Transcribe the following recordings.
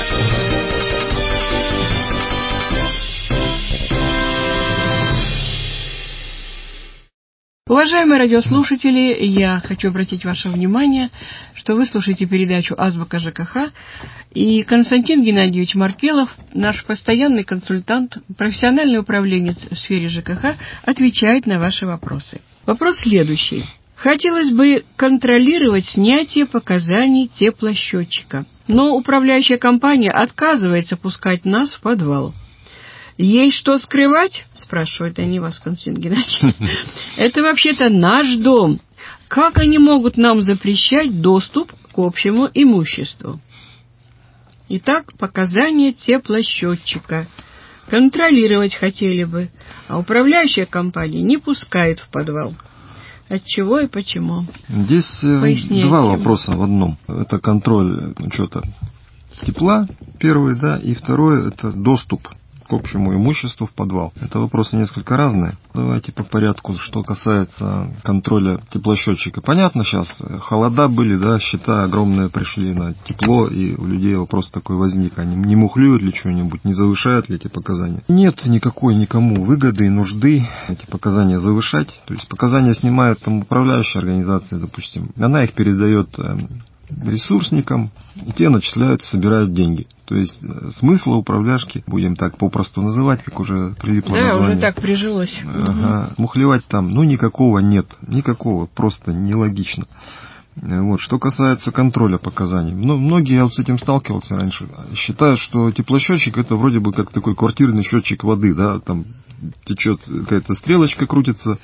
Уважаемые радиослушатели, я хочу обратить ваше внимание, что вы слушаете передачу «Азбука ЖКХ», и Константин Геннадьевич Маркелов, наш постоянный консультант, профессиональный управленец в сфере ЖКХ, отвечает на ваши вопросы. Вопрос следующий. Хотелось бы контролировать снятие показаний теплосчетчика, но управляющая компания отказывается пускать нас в подвал. «Есть что скрывать?» — спрашивают они вас, Константин Геннадьевич. «Это вообще-то наш дом. Как они могут нам запрещать доступ к общему имуществу?» Итак, показания теплосчетчика. Контролировать хотели бы, а управляющая компания не пускает в подвал. Отчего и почему? Здесь Поясняйте. Два вопроса в одном. Это контроль учета тепла, первый, да, и второй – это доступ к общему имуществу в подвал. Это вопросы несколько разные. Давайте по порядку, что касается контроля теплосчетчика. Понятно, сейчас холода были, да, счета огромные пришли на тепло, и у людей вопрос такой возник. Они не мухлюют ли что-нибудь, не завышают ли эти показания? Нет никакой никому выгоды и нужды эти показания завышать. То есть показания снимает там управляющая организация, допустим. Она их передает ресурсникам, и те начисляют, собирают деньги. То есть смысла управляшки, будем так попросту называть, как уже прилипло название. Да, уже так прижилось. Мухлевать там, никакого нет. Никакого, просто нелогично. Вот. Что касается контроля показаний. Многие, я вот с этим сталкивался раньше, считают, что теплосчетчик это вроде бы как такой квартирный счетчик воды, да, там течет какая-то стрелочка, крутится,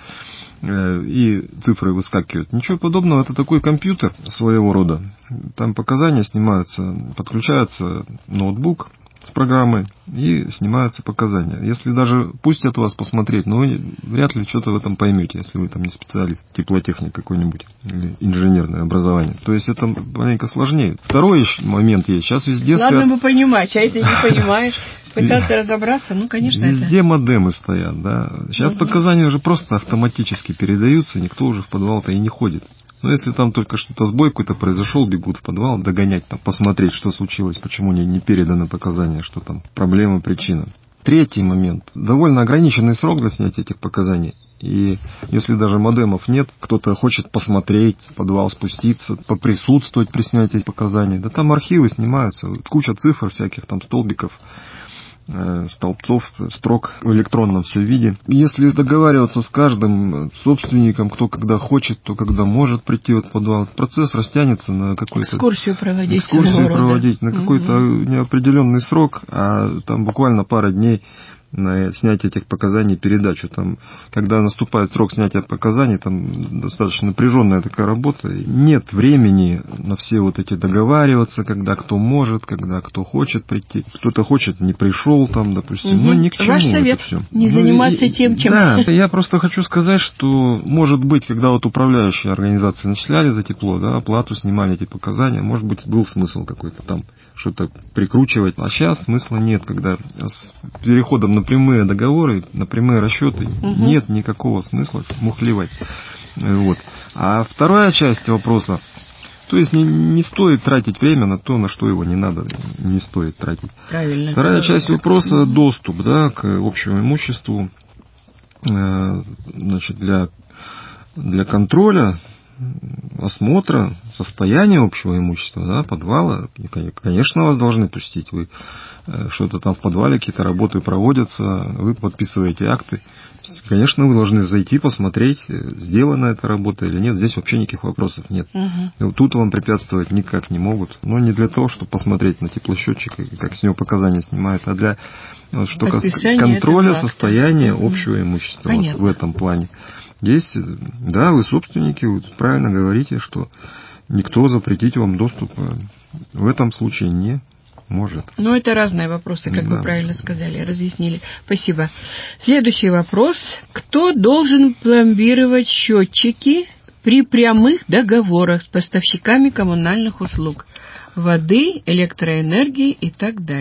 и цифры выскакивают. Ничего подобного, это такой компьютер своего рода. Там показания снимаются, подключается ноутбук с программой и снимаются показания. Если даже пустят вас посмотреть, вы вряд ли что-то в этом поймете, если вы там не специалист, теплотехник какой-нибудь или инженерное образование. То есть это маленько сложнее. Второй момент есть. Сейчас везде Ладно бы понимать, а если не понимаешь, пытаться разобраться, конечно, везде модемы стоят, да. Сейчас показания уже просто автоматически передаются, никто уже в подвал-то и не ходит. Но если там только что-то сбой какой-то произошел, бегут в подвал, догонять, там, посмотреть, что случилось, почему не переданы показания, что там проблема, причина. Третий момент. Довольно ограниченный срок для снятия этих показаний. И если даже модемов нет, кто-то хочет посмотреть, в подвал спуститься, поприсутствовать при снятии показаний. Да там архивы снимаются, куча цифр всяких, там столбиков, столбцов, строк в электронном все виде. Если договариваться с каждым собственником, кто когда хочет, кто когда может прийти в подвал, процесс растянется на какой-то... Экскурсию проводить на какой-то неопределенный срок, а там буквально пара дней на снятие этих показаний, передачу. Там, когда наступает срок снятия показаний, там достаточно напряженная такая работа. Нет времени на все вот эти договариваться, когда кто может, когда кто хочет прийти. Кто-то хочет, не пришел там, допустим. Ни к чему. Ваш совет, это все. Не заниматься тем, чем... Да, я просто хочу сказать, что, может быть, когда вот управляющие организации начисляли за тепло, да, оплату, снимали эти показания, может быть, был смысл какой-то там что-то прикручивать. А сейчас смысла нет, когда с переходом на прямые договоры, на прямые расчеты нет никакого смысла мухлевать. Вот. А вторая часть вопроса, то есть не стоит тратить время на то, на что его не надо, не стоит тратить. Правильно. Вторая часть вопроса – доступ, да, к общему имуществу, значит, для контроля, осмотра состояния общего имущества, да, подвала. И, конечно, вас должны пустить. Вы что-то там в подвале, какие-то работы проводятся, вы подписываете акты. Конечно, вы должны зайти, посмотреть, сделана эта работа или нет. Здесь вообще никаких вопросов нет. Тут вам препятствовать никак не могут. Но не для того, чтобы посмотреть на теплосчетчик, как с него показания снимают, а для что касается контроля состояния общего имущества вот в этом плане. Здесь, да, вы собственники, вы правильно говорите, что никто запретить вам доступ в этом случае не может. Это разные вопросы, как вы правильно сказали, разъяснили. Спасибо. Следующий вопрос. Кто должен пломбировать счетчики при прямых договорах с поставщиками коммунальных услуг? Воды, электроэнергии и так далее.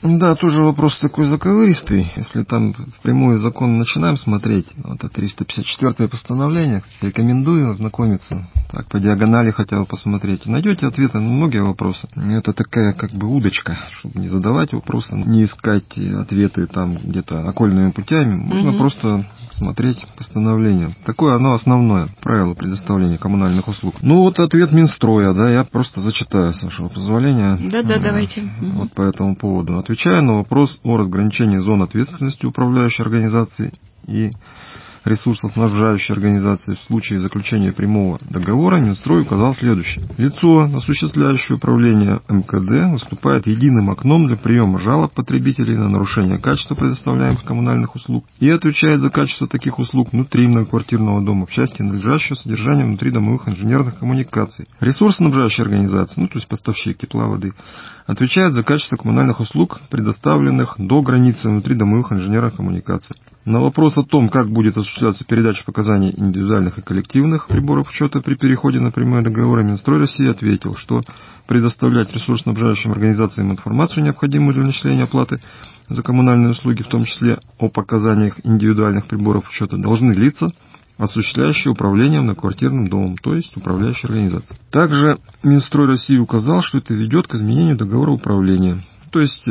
Да, тоже вопрос такой заковыристый. Если там впрямую закон начинаем смотреть, вот это 354 постановление, рекомендую ознакомиться, так по диагонали хотя бы посмотреть. Найдете ответы на многие вопросы. Это такая как бы удочка, чтобы не задавать вопросы, не искать ответы там где-то окольными путями. Можно просто смотреть постановление. Такое оно основное правило предоставления коммунальных услуг. Ну вот ответ Минстроя, да, я просто зачитаю, с вашего позволения. Да, давайте. Вот по этому поводу. Отвечая на вопрос о разграничении зон ответственности управляющей организации и ресурсоснабжающей организации в случае заключения прямого договора, Минстрой указал следующее. Лицо, осуществляющее управление МКД, выступает единым окном для приема жалоб потребителей на нарушение качества предоставляемых коммунальных услуг и отвечает за качество таких услуг внутри многоквартирного дома в части надлежащего содержания внутридомовых инженерных коммуникаций. Ресурсоснабжающая организация, то есть поставщик тепла, воды, отвечает за качество коммунальных услуг, предоставленных до границы внутридомовых инженерных коммуникаций. На вопрос о том, как будет осуществляться передача показаний индивидуальных и коллективных приборов учета при переходе на прямые договоры, Минстрой России ответил, что предоставлять ресурсоснабжающим организациям информацию, необходимую для начисления оплаты за коммунальные услуги, в том числе о показаниях индивидуальных приборов учета, должны лица, осуществляющие управление многоквартирным домом, то есть управляющая организация. Также Минстрой России указал, что это ведет к изменению договора управления. То есть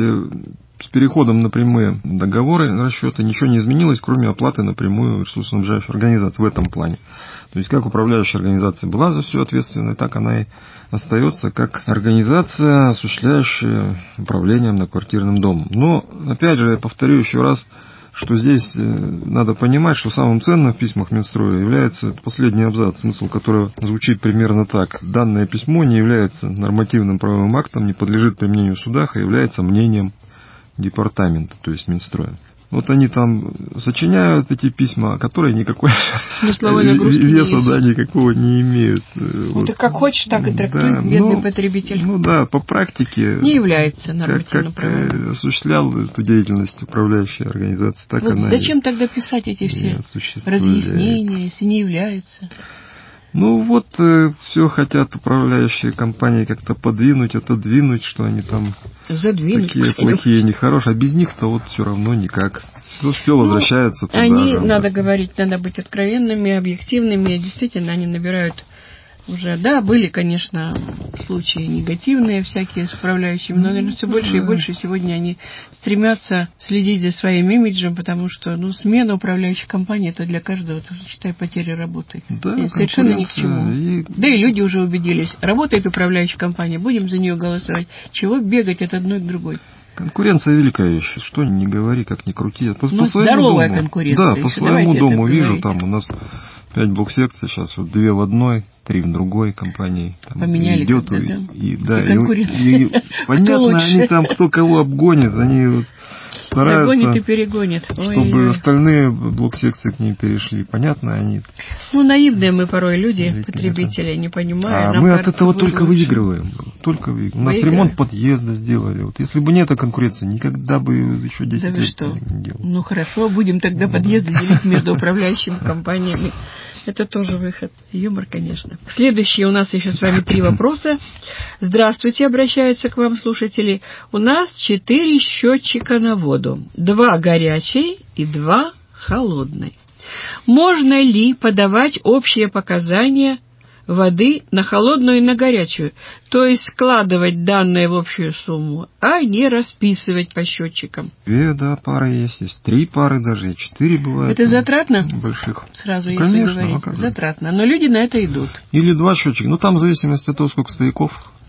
с переходом на прямые договоры расчета ничего не изменилось, кроме оплаты напрямую ресурсоснабжающей организации в этом плане. То есть как управляющая организация была за все ответственной, так она и остается как организация, осуществляющая управление многоквартирным домом. Но, опять же, я повторю еще раз, что здесь надо понимать, что самым ценным в письмах Минстроя является последний абзац, смысл которого звучит примерно так. Данное письмо не является нормативным правовым актом, не подлежит применению в судах, а является мнением департамента, то есть Минстроя. Вот они там сочиняют эти письма, которые никакой веса никакого не имеют. Вот ты как хочешь, так и трактуй, бедный потребитель. Ну да, по практике не является нормативным правом. Как осуществлял эту деятельность управляющая организация, так вот она. Зачем тогда писать эти все разъяснения, если не является? Ну вот, все хотят управляющие компании как-то подвинуть, отодвинуть, что они там задвинуть, такие плохие, нехорошие, а без них-то вот все равно никак. Все возвращается туда. Они, надо говорить, надо быть откровенными, объективными, действительно, они набирают уже, да, были, конечно, случаи негативные всякие с управляющими, но, наверное, все больше и больше сегодня они стремятся следить за своим имиджем, потому что, смена управляющей компании, это для каждого, это, считай, потеря работы. Да, и совершенно ни к чему. Да и люди уже убедились, работает управляющая компания, будем за нее голосовать. Чего бегать от одной к другой? Конкуренция великая вещь. Что ни говори, как ни крути. По здоровая дому, конкуренция. Да, по своему дому вижу, там у нас 5 блок-секций, сейчас вот 2 в одной, 3 в другой компании. Там поменяли идет, и конкуренция. Понятно, они там кто кого обгонит, они вот стараются, догонит и перегонит. Чтобы остальные блок-секции к ним перешли. Понятно, они. Наивные мы порой люди, потребители, не понимая. Мы от этого только выигрываем. У нас ремонт подъезда сделали. Вот если бы не эта конкуренция, никогда бы еще 10 лет не делали. Хорошо, будем тогда подъезды делить между управляющими компаниями. Это тоже выход. Юмор, конечно. Следующие у нас еще с вами 3 вопроса. Здравствуйте, обращаются к вам слушатели. У нас 4 счетчика на воду. 2 горячей и 2 холодной. Можно ли подавать общие показания воды на холодную и на горячую, то есть складывать данные в общую сумму, а не расписывать по счетчикам? 2 пары есть 3 пары даже, 4 бывает. Это затратно? Больших. Сразу, конечно, если говорить. Затратно. Но люди на это идут. Или 2 счетчика. Там в зависимости от того, сколько стояков.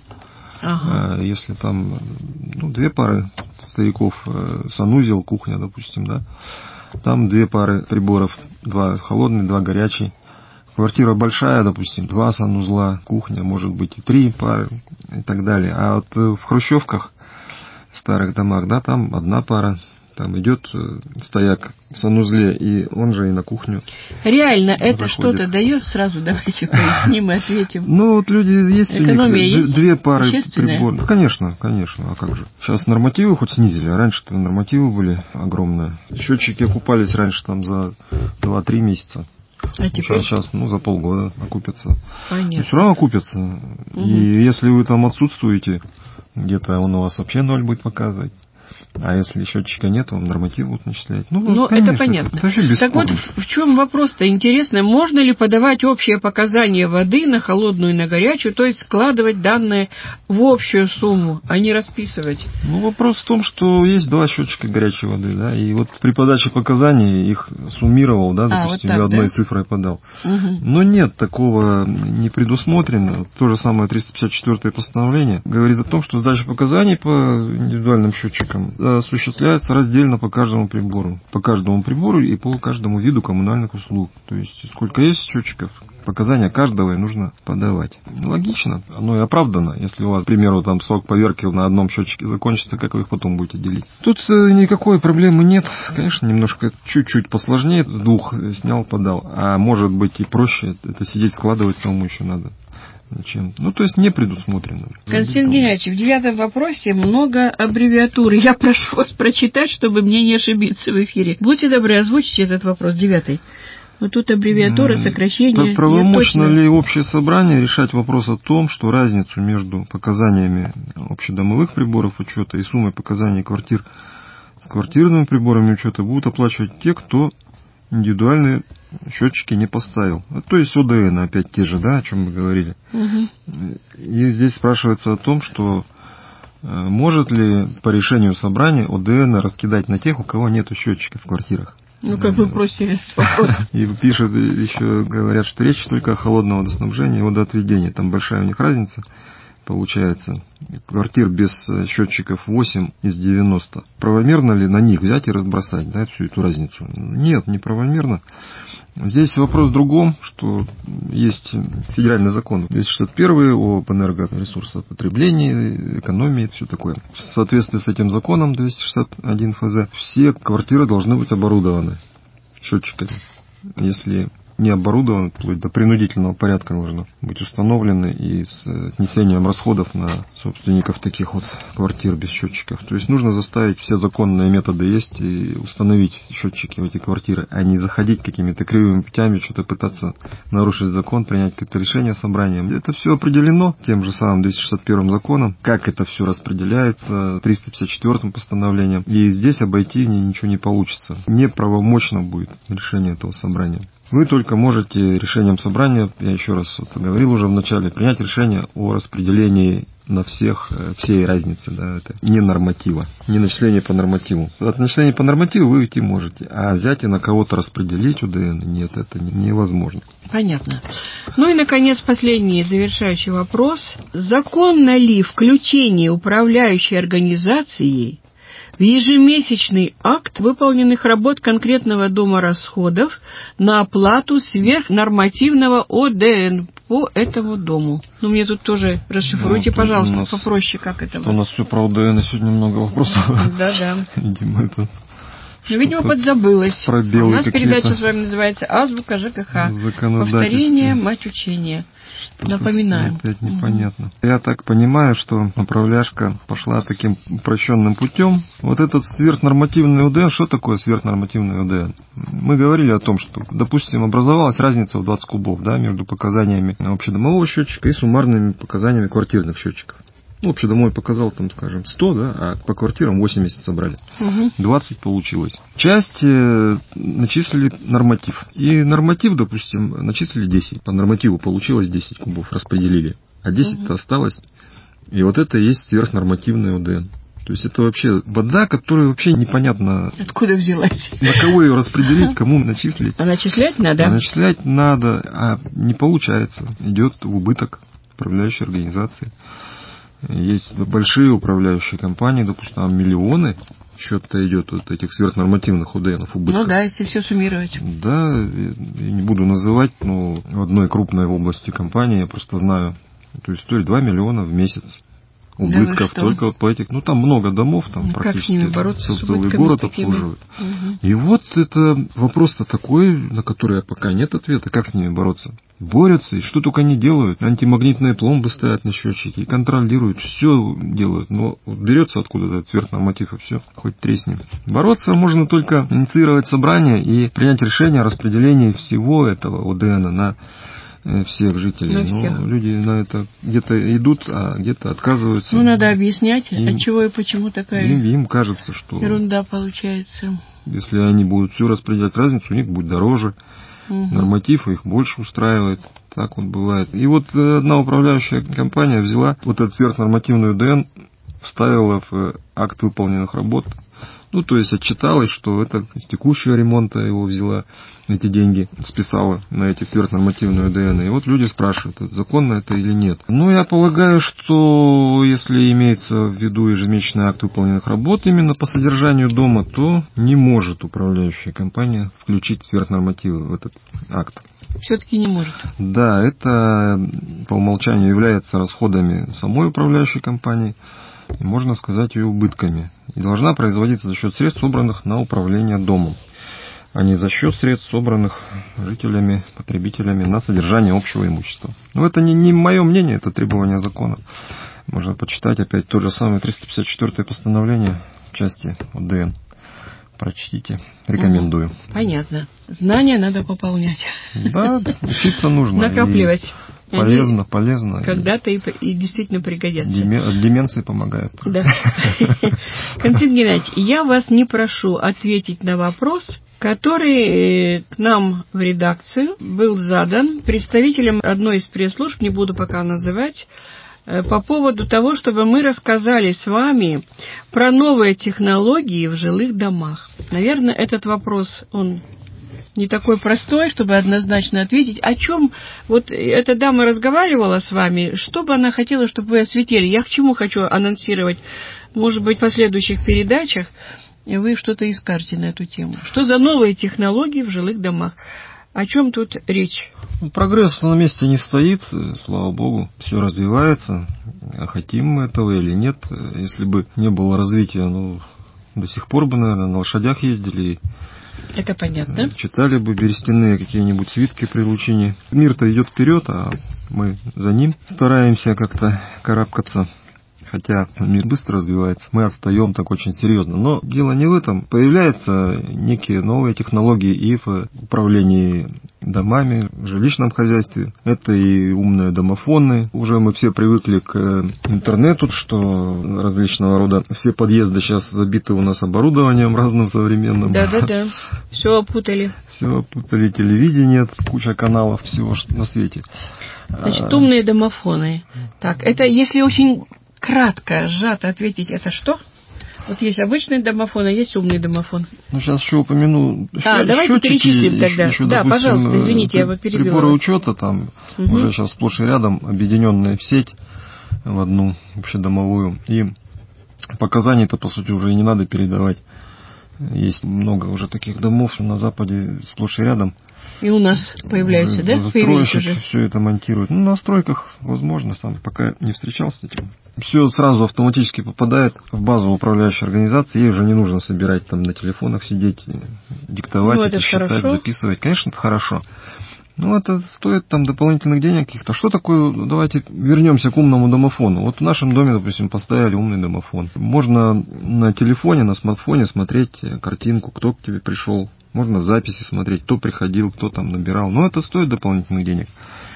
Ага. Если там 2 пары стояков, санузел, кухня, допустим, да. Там 2 пары приборов, 2 холодные, 2 горячие. Квартира большая, допустим, 2 санузла, кухня, может быть и 3 пары и так далее. А вот в хрущевках, в старых домах, да, там 1 пара, там идет стояк в санузле, и он же и на кухню. Реально, это что-то дает? Сразу давайте поясним и ответим. Вот люди, есть экономия есть? 2 пары приборов. Конечно, а как же. Сейчас нормативы хоть снизили, а раньше-то нормативы были огромные. Счетчики окупались раньше там за 2-3 месяца. А теперь? Сейчас, за полгода окупятся. Понятно. Но все равно окупятся. И если вы там отсутствуете, где-то он у вас вообще 0 будет показывать. А если счетчика нет, вам норматив будут начислять. Ну, конечно, это понятно. Это вообще так вот, в чем вопрос-то интересно? Можно ли подавать общие показания воды на холодную и на горячую, то есть складывать данные в общую сумму, а не расписывать? Вопрос в том, что есть 2 счетчика горячей воды, да, и вот при подаче показаний их суммировал, да, допустим, вот так, одной да? цифрой подал. Угу. Но нет, такого не предусмотрено. То же самое 354-е постановление говорит о том, что сдача показаний по индивидуальным счетчикам осуществляется раздельно по каждому прибору. По каждому прибору и по каждому виду коммунальных услуг. То есть, сколько есть счетчиков, показания каждого и нужно подавать. Логично, оно и оправдано. Если у вас, к примеру, там срок поверки на одном счетчике закончится, как вы их потом будете делить? Тут никакой проблемы нет. Конечно, немножко чуть-чуть посложнее. С 2 снял, подал. А может быть и проще. Это сидеть, складывать самому еще надо. Зачем? То есть не предусмотрено. Константин Геннадьевич, в 9 вопросе много аббревиатур. Я прошу вас прочитать, чтобы мне не ошибиться в эфире. Будьте добры, озвучите этот вопрос, 9. Тут аббревиатура, сокращение. Так правомочно ли общее собрание решать вопрос о том, что разницу между показаниями общедомовых приборов учета и суммой показаний квартир с квартирными приборами учета будут оплачивать те, кто индивидуальные счетчики не поставил. То есть ОДН, опять те же, да, о чем мы говорили. Угу. И здесь спрашивается о том, что может ли по решению собрания ОДН раскидать на тех, у кого нет счетчиков в квартирах. Как вы просили вопрос. И пишут, еще говорят, что речь только о холодном водоснабжении и водоотведении. Там большая у них разница получается. Квартир без счетчиков 8 из 90. Правомерно ли на них взять и разбросать, да, всю эту разницу? Нет, неправомерно. Здесь вопрос в другом, что есть федеральный закон 261 об энергоресурсопотреблении, экономии, все такое. В соответствии с этим законом 261 ФЗ все квартиры должны быть оборудованы счетчиками. Если не оборудованы, вплоть до принудительного порядка нужно быть установлены и с отнесением расходов на собственников таких вот квартир без счетчиков. То есть нужно заставить, все законные методы есть, и установить счетчики в эти квартиры, а не заходить какими-то кривыми путями, что-то пытаться нарушить закон, принять какое-то решение собранием. Это все определено тем же самым 261 законом, как это все распределяется 354 постановлением. И здесь обойти ничего не получится. Неправомочно будет решение этого собрания. Вы только можете решением собрания, я еще раз говорил уже в начале, принять решение о распределении на всех, всей разницы, да, это не норматива, не начисление по нормативу. От начисления по нормативу вы уйти можете, а взять и на кого-то распределить УДН, нет, это невозможно. Понятно. И, наконец, последний завершающий вопрос. Законно ли включение управляющей организацией в ежемесячный акт выполненных работ конкретного дома расходов на оплату сверхнормативного ОДН по этому дому? Мне тут тоже расшифруйте, пожалуйста, попроще, как это. У нас все про ОДН, сегодня много вопросов. Да. Видимо, это... Видимо, подзабылось. У нас передача с вами называется «Азбука ЖКХ». Повторение, мать учения. Напоминаем. Опять непонятно. Я так понимаю, что управляшка пошла таким упрощенным путем. Вот этот сверхнормативный УДН, что такое сверхнормативный УДН? Мы говорили о том, что, допустим, образовалась разница в 20 кубов, да, между показаниями общедомового счетчика и суммарными показаниями квартирных счетчиков. Общедомовой показал, там, скажем, 100, да, а по квартирам 80 собрали. 20 получилось. Часть начислили норматив. И норматив, допустим, начислили 10. По нормативу получилось 10 кубов, распределили. А 10-то осталось. И вот это и есть сверхнормативный УДН. То есть это вообще вода, которая вообще непонятно... Откуда взялась? На кого ее распределить, кому начислить. А начислять надо? А начислять надо, а не получается. Идет в убыток управляющей организации. Есть большие управляющие компании, допустим, там миллионы, счет-то идет от этих сверхнормативных УДНов убытков. Если все суммировать. Да, я не буду называть, но в одной крупной области компании, я просто знаю, то есть стоит 2 миллиона в месяц убытков, да только вот по этих, там много домов, там практически целый город обслуживают. И вот это вопрос-то такой, на который пока нет ответа, как с ними бороться. Борются, и что только они делают. Антимагнитные пломбы ставят на счетчики, и контролируют, все делают. Но берется откуда-то этот сверхнорматив, и все, хоть тресни. Бороться можно только инициировать собрание и принять решение о распределении всего этого ОДН на всех жителей. На всех. Но люди на это где-то идут, а где-то отказываются. Ну, надо объяснять, от чего и почему такая им кажется, что ерунда получается. Если они будут все распределять разницу, у них будет дороже. Норматив их больше устраивает. Так вот бывает. И вот одна управляющая компания взяла вот эту сверхнормативную ДН, вставила в акт выполненных работ. Ну, то есть отчиталась, что это с текущего ремонта его взяла, эти деньги списала на эти сверхнормативную ДН. И вот люди спрашивают, законно это или нет. Ну, я полагаю, что если имеется в виду ежемесячный акт выполненных работ именно по содержанию дома, то не может управляющая компания включить сверхнормативы в этот акт. Все-таки не может. Да, это по умолчанию является расходами самой управляющей компании. И, можно сказать, ее убытками. И должна производиться за счет средств, собранных на управление домом, а не за счет средств, собранных жителями, потребителями на содержание общего имущества. Но это не мое мнение, это требование закона. Можно почитать опять то же самое 354-е постановление в части ДН. Прочтите. Рекомендую. Понятно. Знания надо пополнять. Да, учиться нужно. Накапливать. Полезно. Когда-то и действительно пригодятся. От деменции помогает. Да. Константин Геннадьевич, я вас не прошу ответить на вопрос, который к нам в редакцию был задан представителем одной из пресс-служб, не буду пока называть, по поводу того, чтобы мы рассказали с вами про новые технологии в жилых домах. Наверное, этот вопрос, он не такой простой, чтобы однозначно ответить. О чем вот эта дама разговаривала с вами, что бы она хотела, чтобы вы осветили? Я к чему хочу анонсировать, может быть, в последующих передачах вы что-то и скажете на эту тему. Что за новые технологии в жилых домах? О чем тут речь? Прогресс на месте не стоит, слава богу, все развивается. А хотим мы этого или нет? Если бы не было развития, до сих пор бы, наверное, на лошадях ездили. Это понятно. Читали бы берестяные какие-нибудь свитки при лучине. Мир-то идет вперед, а мы за ним стараемся как-то карабкаться. Хотя мир быстро развивается, мы отстаем так очень серьезно. Но дело не в этом. Появляются некие новые технологии и в управлении домами, в жилищном хозяйстве. Это и умные домофоны. Уже мы все привыкли к интернету, что различного рода все подъезды сейчас забиты у нас оборудованием разным современным. Да. Все опутали. Все опутали, телевидение, куча каналов, всего на свете. Значит, умные домофоны. Так, это если очень кратко, сжато ответить, это что? Вот есть обычный домофон, а есть умный домофон. Сейчас еще упомяну. Давайте перечислим тогда. Еще, да, допустим, пожалуйста, извините, я его перебила. Приборы учета там уже сейчас сплошь и рядом, объединенные в сеть, в одну общедомовую. И показаний-то, по сути, уже и не надо передавать. Есть много уже таких домов на Западе сплошь и рядом. И у нас появляются, уже да? Застройщики все это монтируют. На стройках, возможно, сам пока не встречался с этим. Все сразу автоматически попадает в базу управляющей организации. Ей уже не нужно собирать там на телефонах сидеть, диктовать, это считать, хорошо. Записывать. Конечно, это хорошо. Но это стоит там дополнительных денег каких-то. Что такое? Давайте вернемся к умному домофону. Вот в нашем доме, допустим, поставили умный домофон. Можно на телефоне, на смартфоне смотреть картинку, кто к тебе пришел. Можно записи смотреть, кто приходил, кто там набирал. Но это стоит дополнительных денег.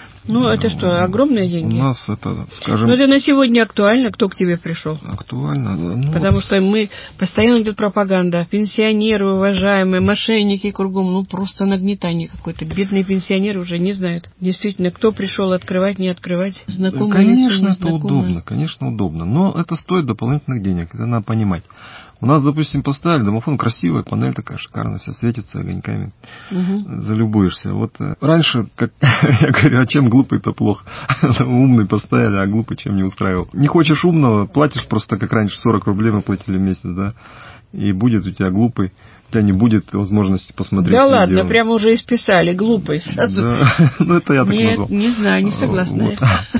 Это что, огромные деньги? У нас это, скажем... это на сегодня актуально, кто к тебе пришел. Актуально. Потому что мы постоянно идет пропаганда. Пенсионеры, уважаемые, мошенники кругом. Просто нагнетание какое-то. Бедные пенсионеры уже не знают, действительно, кто пришел открывать, не открывать. Знакомые или незнакомые. Конечно, это удобно, конечно, удобно. Но это стоит дополнительных денег. Это надо понимать. У нас, допустим, поставили домофон, красивая панель такая шикарная, вся светится огоньками. Залюбуешься. Вот раньше, как я говорю, а чем глупый-то плохо? Умный поставили, а глупый чем не устраивал. Не хочешь умного, платишь просто как раньше, 40 рублей мы платили в месяц, да? И будет у тебя глупый. У тебя не будет возможности посмотреть видео. Да ладно, прямо уже исписали, глупый сразу. Да. Это я так назвал. Нет, не знаю, не согласна.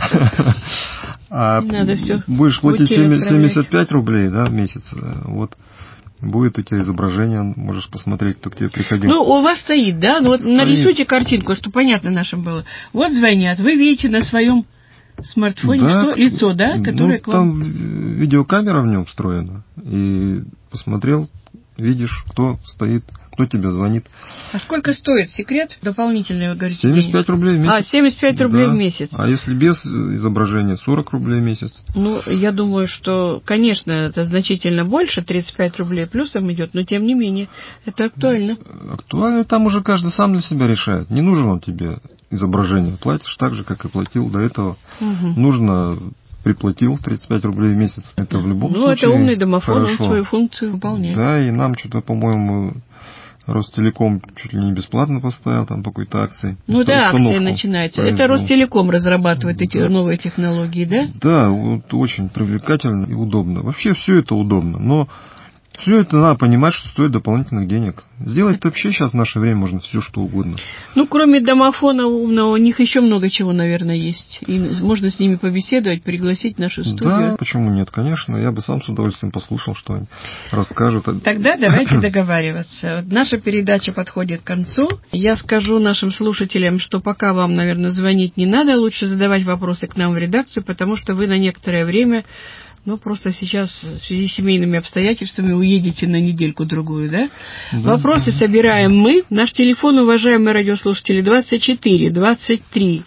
Надо все. Будешь платить 75 рублей, да, в месяц. Вот будет у тебя изображение, можешь посмотреть, кто к тебе приходил. У вас стоит, да? Нарисуйте картинку, чтобы понятно нашим было. Вот звонят, вы видите на своем смартфоне что? Лицо, да? Которое к вам... Там видеокамера в нем встроена. И посмотрел, видишь, кто стоит, кто тебе звонит. А сколько стоит секрет дополнительный, вы говорите, 75 денег? рублей в месяц. 75 рублей да. в месяц. А если без изображения, 40 рублей в месяц. Ну, я думаю, что, конечно, это значительно больше, 35 рублей плюсом идет, но тем не менее, это актуально. Актуально, там уже каждый сам для себя решает. Не нужен он тебе изображение. Платишь так же, как и платил до этого. Нужно... приплатил 35 рублей в месяц. Это в любом случае. Ну, это умный домофон, хорошо. он свою функцию выполняет. Да, и нам что-то, по-моему, Ростелеком чуть ли не бесплатно поставил там по какой-то акции. Ну да, акция начинается. Это Ростелеком разрабатывает эти новые технологии, да? Да, вот очень привлекательно и удобно. Вообще все это удобно, но все это надо понимать, что стоит дополнительных денег. Сделать вообще сейчас в наше время можно все, что угодно. Ну, кроме домофона умного, у них еще много чего, наверное, есть. И можно с ними побеседовать, пригласить в нашу студию. Да, почему нет, конечно. Я бы сам с удовольствием послушал, что они расскажут. Тогда давайте договариваться. Наша передача подходит к концу. Я скажу нашим слушателям, что пока вам, наверное, звонить не надо. Лучше задавать вопросы к нам в редакцию, потому что вы на некоторое время... Ну, просто сейчас в связи с семейными обстоятельствами уедете на недельку-другую, да? Вопросы собираем мы. Наш телефон, уважаемые радиослушатели, 24 23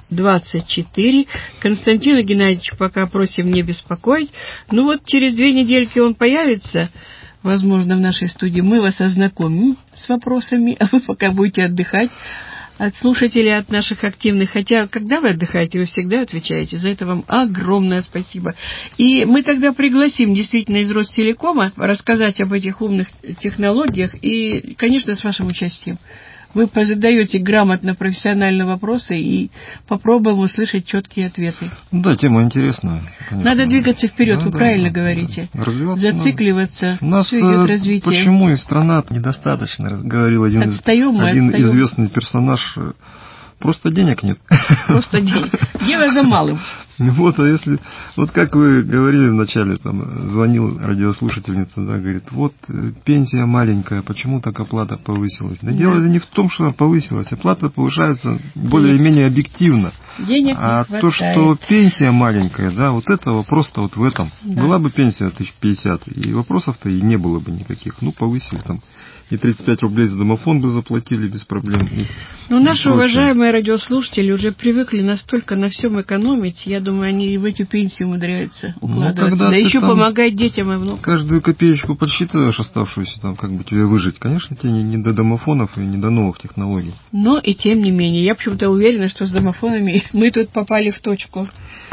24. Константина Геннадьевича пока просим не беспокоить. Ну, вот через 2 недельки он появится, возможно, в нашей студии. Мы вас ознакомим с вопросами, а вы пока будете отдыхать от слушателей, от наших активных. Хотя, когда вы отдыхаете, вы всегда отвечаете. За это вам огромное спасибо. И мы тогда пригласим действительно из Ростелекома рассказать об этих умных технологиях и, конечно, с вашим участием. Вы позадаете грамотно, профессионально вопросы и попробуем услышать четкие ответы. Да, тема интересная. Конечно. Надо двигаться вперед, вы правильно говорите. Развиваться зацикливаться. У нас идет развитие. Почему и страна недостаточно, говорил один известный персонаж. Просто денег нет. Просто денег. Дело за малым. Вот, а если... Вот как вы говорили вначале, там, звонил радиослушательница, да, говорит, вот пенсия маленькая, почему так оплата повысилась? Да дело не в том, что она повысилась, оплата повышается более-менее объективно. Денег а не то, что пенсия маленькая, да, вот этого просто вот в этом. Да. Была бы пенсия 1050, и вопросов-то и не было бы никаких. Ну, повысили там. И 35 рублей за домофон бы заплатили без проблем. Но наши уважаемые радиослушатели уже привыкли настолько на всем экономить, я думаю, они и в эти пенсии умудряются укладываться. Да еще помогать детям и внукам. Каждую копеечку подсчитываешь оставшуюся, там, как бы тебе выжить. Конечно, тебе не до домофонов и не до новых технологий. Но и тем не менее, я почему-то уверена, что с домофонами мы тут попали в точку.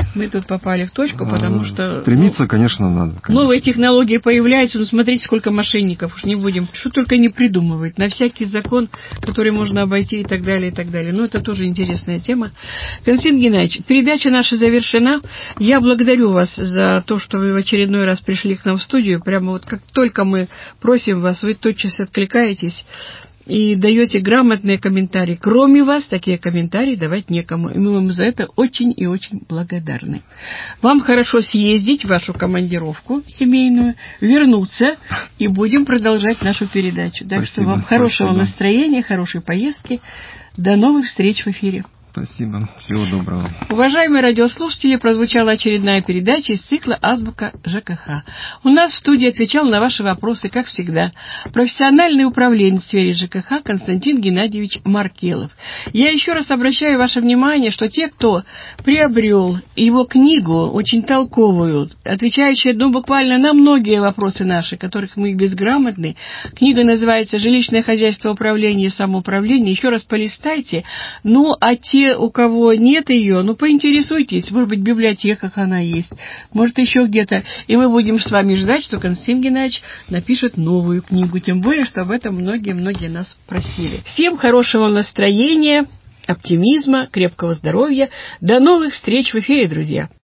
Потому что... Стремиться, конечно, надо. Конечно. Новые технологии появляются, но смотрите, сколько мошенников, уж не будем. Что только не придумывать. На всякий закон, который можно обойти и так далее, и так далее. Но это тоже интересная тема. Константин Геннадьевич, передача наша завершена. Я благодарю вас за то, что вы в очередной раз пришли к нам в студию. Прямо вот как только мы просим вас, вы тотчас откликаетесь и даете грамотные комментарии. Кроме вас, такие комментарии давать некому. И мы вам за это очень и очень благодарны. Вам хорошо съездить в вашу командировку семейную, вернуться, и будем продолжать нашу передачу. Так что вам хорошего настроения, хорошей поездки. До новых встреч в эфире. Спасибо. Всего доброго. Уважаемые радиослушатели, прозвучала очередная передача из цикла «Азбука ЖКХ». У нас в студии отвечал на ваши вопросы, как всегда, профессиональный управленец в сфере ЖКХ Константин Геннадьевич Маркелов. Я еще раз обращаю ваше внимание, что те, кто приобрел его книгу, очень толковую, отвечающую буквально на многие вопросы наши, которых мы безграмотны, книга называется «Жилищное хозяйство, управление и самоуправление». Еще раз полистайте. Ну, а те, у кого нет ее, ну, поинтересуйтесь, может быть, в библиотеках она есть, может, еще где-то. И мы будем с вами ждать, что Константин Геннадьевич напишет новую книгу, тем более, что об этом многие-многие нас просили. Всем хорошего настроения, оптимизма, крепкого здоровья. До новых встреч в эфире, друзья!